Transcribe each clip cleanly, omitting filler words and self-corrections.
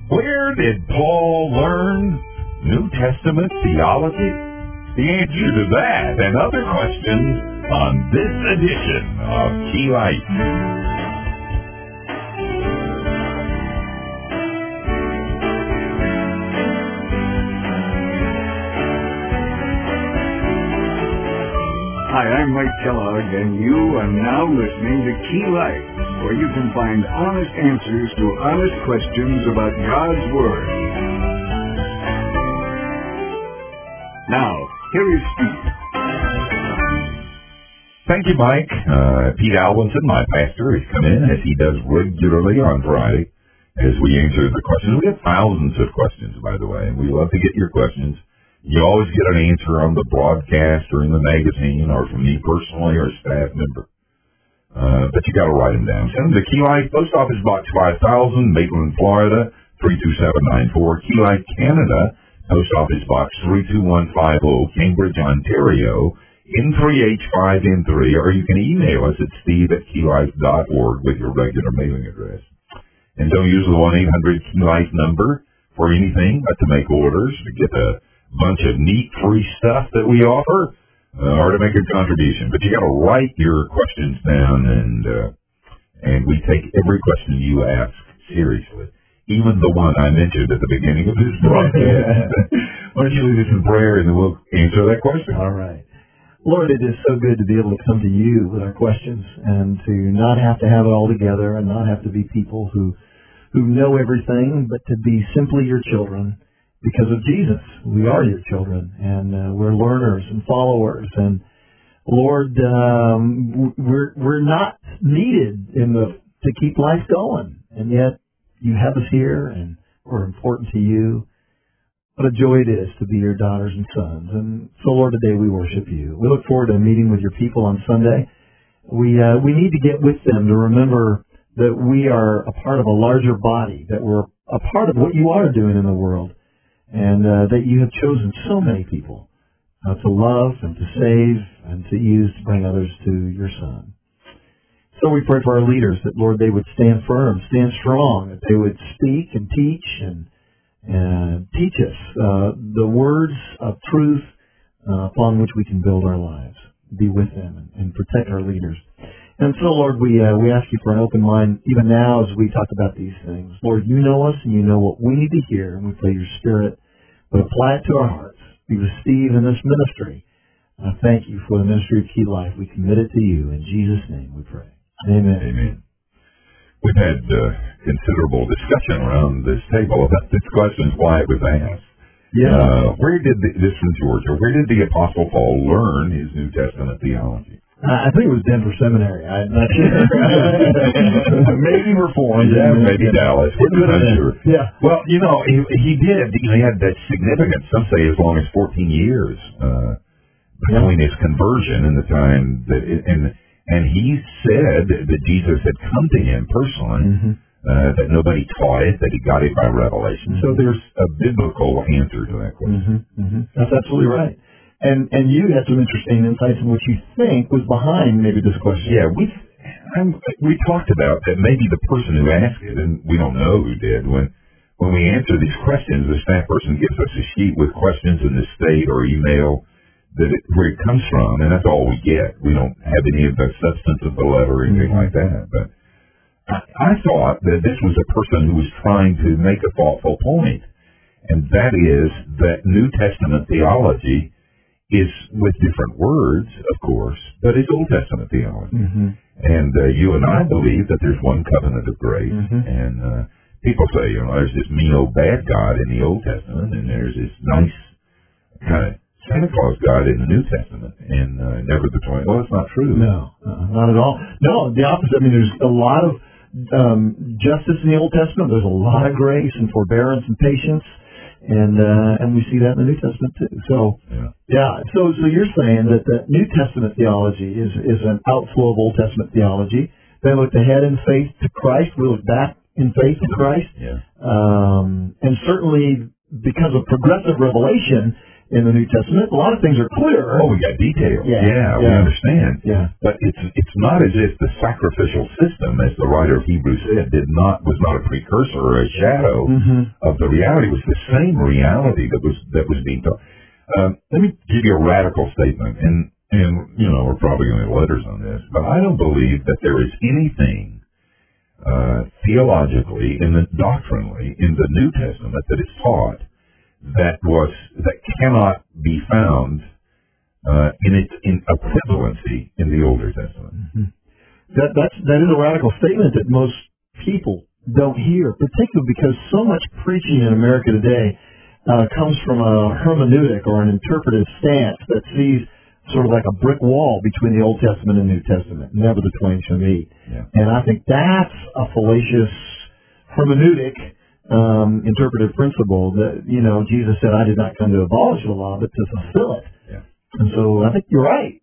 Where did Paul learn New Testament theology? The answer to that and other questions on this edition of Key Light. Hi, I'm Mike Kellogg, and you are now listening to Key Light, where you can find honest answers to honest questions about God's Word. Now, here is Steve. Thank you, Mike. Pete Alvinson, my pastor, has come in, as he does regularly on Friday, as we answer the questions. We have thousands of questions, by the way, and we love to get your questions. You always get an answer on the broadcast or in the magazine or from me personally or a staff member. But you got to write them down. Send them to Key Light, Post Office Box 5000, Maitland, Florida, 32794. Key Light, Canada, Post Office Box 32150, Cambridge, Ontario, N3H5N3. Or you can email us at steve@keylight.org with your regular mailing address. And don't use the 1-800 Key Light number for anything but to make orders, to get a bunch of neat free stuff that we offer, or to make a contribution. But you got to write your questions down, and we take every question you ask seriously, even the one I mentioned at the beginning of this broadcast. Why don't you lead us in prayer, and then we'll answer that question. All right. Lord, it is so good to be able to come to you with our questions and to not have to have it all together and not have to be people who know everything, but to be simply your children. Because of Jesus, we are your children, and we're learners and followers. And Lord, we're not needed to keep life going, and yet you have us here, and we're important to you. What a joy it is to be your daughters and sons. And so, Lord, today we worship you. We look forward to meeting with your people on Sunday. We need to get with them to remember that we are a part of a larger body, that we're a part of what you are doing in the world. And that you have chosen so many people to love and to save and to use to bring others to your Son. So we pray for our leaders that, Lord, they would stand firm, stand strong, that they would speak and teach and teach us the words of truth upon which we can build our lives. Be with them and protect our leaders. And so, Lord, we ask you for an open mind even now as we talk about these things. Lord, you know us and you know what we need to hear, and we pray your Spirit would apply it to our hearts. Be with Steve in this ministry. Thank you for the ministry of Key Life. We commit it to you. In Jesus' name we pray. Amen. Amen. We've had considerable discussion around this table about this question, why it was asked. Yeah. This from Georgia, where did the Apostle Paul learn his New Testament theology? I think it was Denver Seminary. I'm not sure. Maybe Reformed. Yeah, maybe Dallas. We're not sure. Yeah. Well, he did. He had that significance, some say as long as 14 years between his conversion and the time that, and he said that Jesus had come to him personally, that nobody taught it, that he got it by revelation. So there's a biblical answer to that question. That's absolutely right. And you had some interesting insights in what you think was behind maybe this question. Yeah, we talked about that maybe the person who asked it, and we don't know who did, when we answer these questions, the staff person gives us a sheet with questions in the state or email where it comes from, and that's all we get. We don't have any of the substance of the letter or anything like that. But I thought that this was a person who was trying to make a thoughtful point, and that is that New Testament theology is with different words, of course, but it's Old Testament theology. And you and I believe that there's one covenant of grace. And people say, there's this mean old bad God in the Old Testament, and there's this nice kind of Santa Claus God in the New Testament, and never between. Well, it's not true. No, not at all. No, the opposite. I mean, there's a lot of justice in the Old Testament. There's a lot of grace and forbearance and patience. And we see that in the New Testament too. So, So you're saying that the New Testament theology is an outflow of Old Testament theology. They looked ahead in faith to Christ. We look back in faith to Christ. And certainly because of progressive revelation, in the New Testament. A lot of things are clearer. Oh, we got details. Yeah. We understand. Yeah. But it's not as if the sacrificial system, as the writer of Hebrews said, was not a precursor or a shadow of the reality. It was the same reality that was being taught. Let me give you a radical statement, and we're probably going to get letters on this, but I don't believe that there is anything theologically and doctrinally in the New Testament that is taught that cannot be found in equivalency in the Older Testament. That is a radical statement that most people don't hear, particularly because so much preaching in America today comes from a hermeneutic or an interpretive stance that sees sort of like a brick wall between the Old Testament and New Testament. Never the twain shall meet. Yeah. And I think that's a fallacious hermeneutic interpretive principle that, Jesus said, I did not come to abolish the law, but to fulfill it. Yeah. And so I think you're right.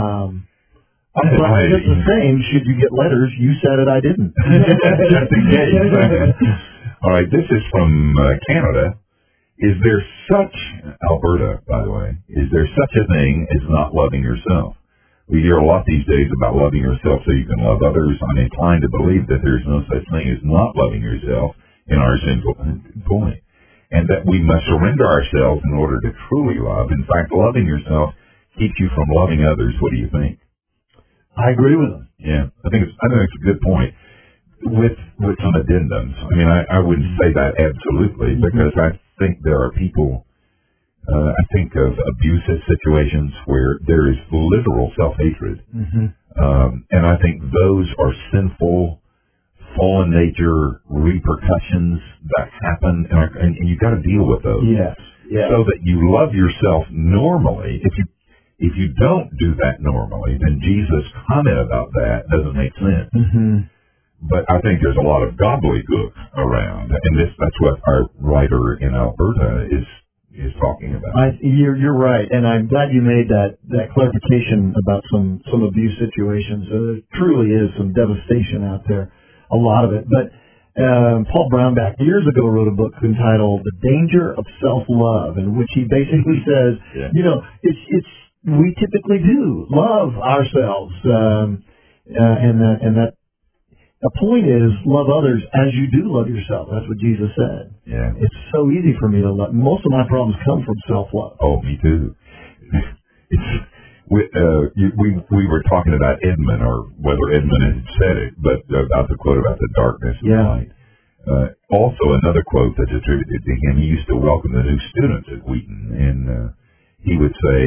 It's the same. Should you get letters, you said it, I didn't. Just in case. All right, this is from Canada. Is there Alberta, by the way, is there such a thing as not loving yourself? We hear a lot these days about loving yourself so you can love others. I'm inclined to believe that there's no such thing as not loving yourself in our sinful point, and that we must surrender ourselves in order to truly love. In fact, loving yourself keeps you from loving others. What do you think? I agree with them. Yeah, I think it's a good point. With some addendums. I mean, I wouldn't say that absolutely, because I think there are people, I think of abusive situations where there is literal self-hatred. And I think those are sinful, fallen nature repercussions that happen, and you've got to deal with those. Yes. So that you love yourself normally. If you don't do that normally, then Jesus' comment about that doesn't make sense. But I think there's a lot of gobbledygook around, and that's what our writer in Alberta is talking about. You're right, and I'm glad you made that clarification about some abuse situations. There truly is some devastation out there, a lot of it. But Paul Brownback years ago wrote a book entitled "The Danger of Self-Love," in which he basically says, we typically do love ourselves, and that. The point is, love others as you do love yourself. That's what Jesus said. Yeah. It's so easy for me to love. Most of my problems come from self-love. Oh, me too. We were talking about Edmund, or whether Edmund had said it, but about the quote about the darkness and the light. Also, another quote that's attributed to him, he used to welcome the new students at Wheaton, and he would say,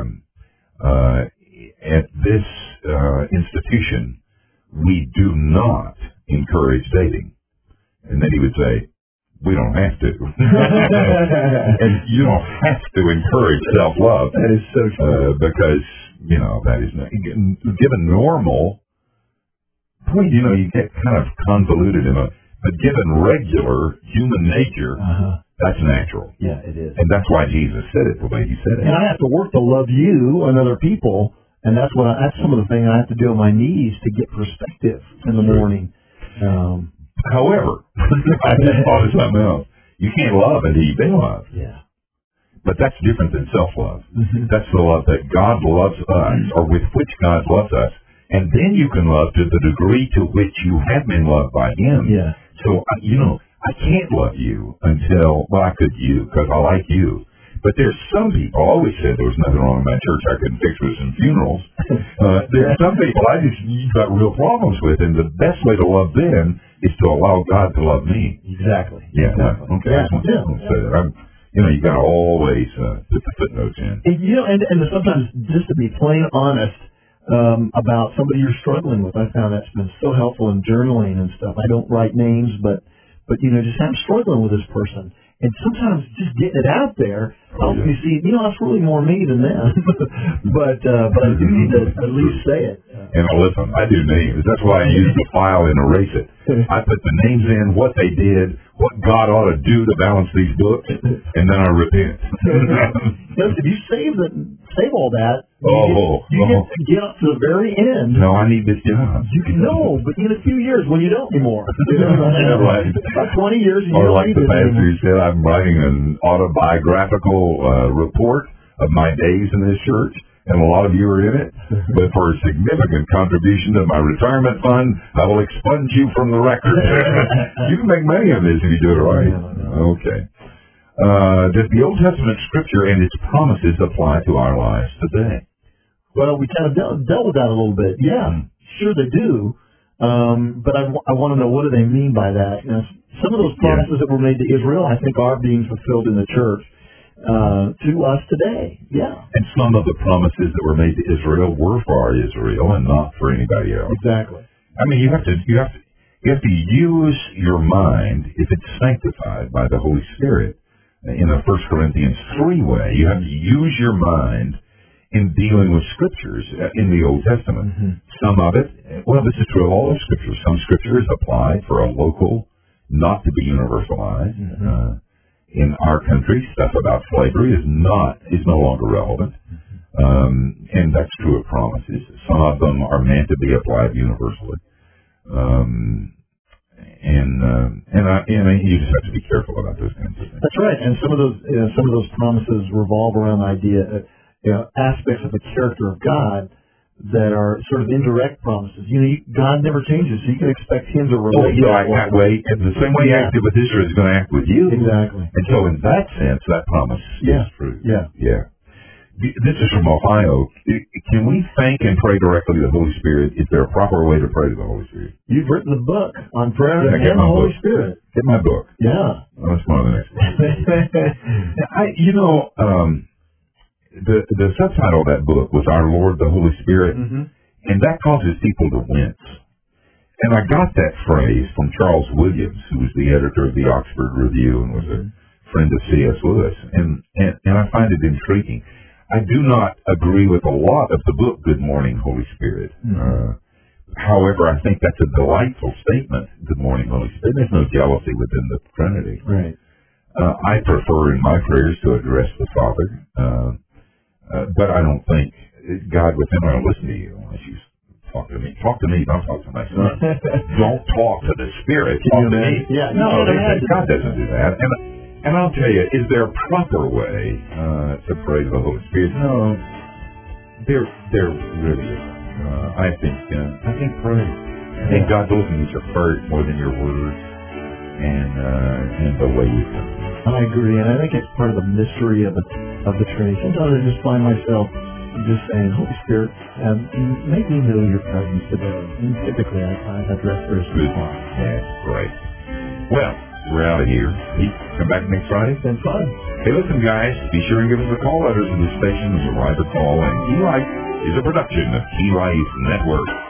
at this institution, we do not encourage dating. And then he would say, we don't have to. And you don't have to encourage self-love. That is so true. Because, that is not, given normal, you get kind of convoluted but given regular human nature, that's natural. Yeah, it is. And that's why Jesus said it the way he said it. And I have to work to love you and other people. And that's some of the things I have to do on my knees to get perspective in the morning. However, I just thought of something else. You can't love until you've been loved. Yeah. But that's different than self-love. That's the love that God loves us, or with which God loves us. And then you can love to the degree to which you have been loved by Him. Yeah. So, I can't love you until, I could because I like you. But there's some people, I always said there was nothing wrong with my church, I couldn't fix with some funerals. There are some people you've got real problems with, and the best way to love them is to allow God to love me. Exactly. Yeah. Exactly. Okay. You got to always put the footnotes in. And sometimes just to be plain honest about somebody you're struggling with, I found that's been so helpful in journaling and stuff. I don't write names, but just I'm struggling with this person. And sometimes just getting it out there helps me see, it's really more me than them. but I do need to at least say it. And listen, I do names. That's why I use the file and erase it. I put the names in, what they did, what God ought to do to balance these books, and then I repent. Did you save save all that. You get to get up to the very end. No, I need this job. No, but in a few years when you don't anymore. Right. About 20 years. And or like the pastor who said, I'm writing an autobiographical report of my days in this church, and a lot of you are in it. But for a significant contribution to my retirement fund, I will expunge you from the record. You can make money on this if you do it right. Okay. Does the Old Testament scripture and its promises apply to our lives today? Well, we kind of dealt with that a little bit. Yeah, sure they do. But I want to know, what do they mean by that? You know, some of those promises that were made to Israel, I think, are being fulfilled in the church to us today. Yeah. And some of the promises that were made to Israel were for Israel and not for anybody else. Exactly. I mean, you have to use your mind if it's sanctified by the Holy Spirit in a 1 Corinthians 3 way. You have to use your mind in dealing with scriptures in the Old Testament. Mm-hmm. Some of it, well, this is true of all the scriptures. Some scriptures apply for a local, not to be universalized. Mm-hmm. In our country, stuff about slavery is no longer relevant. Mm-hmm. And that's true of promises. Some of them are meant to be applied universally. And you just have to be careful about those kinds of things. That's right. And some of those promises revolve around the idea, aspects of the character of God that are sort of indirect promises. You know, God never changes, so you can expect Him to relate. That way, and the same way He acted with Israel is going to act with you. Exactly. And so, in that sense, that promise is true. Yeah. Yeah. This is from Ohio. Can we thank and pray directly to the Holy Spirit? Is there a proper way to pray to the Holy Spirit? You've written the book on prayer and the Holy Spirit. Get my book. Yeah. Well, that's one of the next ones. The subtitle of that book was Our Lord, the Holy Spirit, and that causes people to wince. And I got that phrase from Charles Williams, who was the editor of the Oxford Review and was a friend of C.S. Lewis, and I find it intriguing. I do not agree with a lot of the book, Good Morning, Holy Spirit. However, I think that's a delightful statement, Good Morning, Holy Spirit. There's no jealousy within the Trinity. Right. I prefer in my prayers to address the Father, but I don't think God with Him will listen to you unless you talk to me. Talk to me, don't talk to my son. Don't talk to the Spirit. Talk to me. Yeah, God doesn't do that. And I'll tell you, is there a proper way to pray to the Holy Spirit? No, there really isn't. I think pray. I think God knows your heart more than your words, and the way you pray. I agree, and I think it's part of the mystery of the Trinity. Sometimes I just find myself just saying, Holy Spirit, make me know your presence today. And typically, I address very small. Yeah, great. Well, we're out of here. Come back next Friday. It's been fun. Hey, listen, guys, be sure and give us a call. Letters in the station is a rider call, and Key Life is a production of Key Life Network.